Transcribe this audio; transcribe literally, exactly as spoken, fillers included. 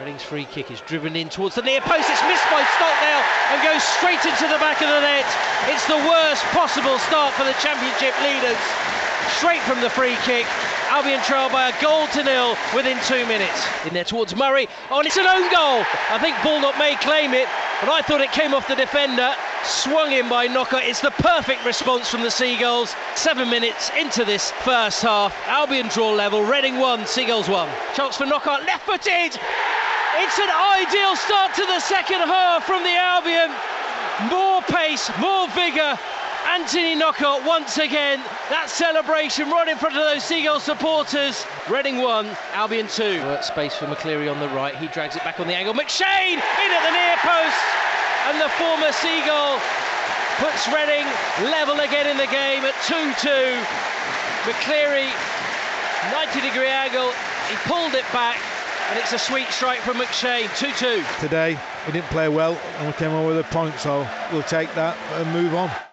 Reading's free kick is driven in towards the near post. It's missed by Stockdale and goes straight into the back of the net. It's the worst possible start for the Championship leaders. Straight from the free kick, Albion trail by a goal to nil within two minutes. In there towards Murray. Oh, and it's an own goal. I think Baldock may claim it, but I thought it came off the defender. Swung in by Knocker. It's the perfect response from the Seagulls. Seven minutes into this first half. Albion draw level. Reading one, Seagulls one. Chance for Knocker, left-footed. It's an ideal start to the second half from the Albion. More pace, more vigour. Anthony Knockaert once again. That celebration right in front of those Seagulls supporters. Reading one, Albion two. Space for McCleary on the right. He drags it back on the angle. McShane in at the near post. And the former Seagull puts Reading level again in the game at two two. McCleary, ninety degree angle. He pulled it back. And it's a sweet strike from McShane, two two. Today, we didn't play well and we came on with a point, so we'll take that and move on.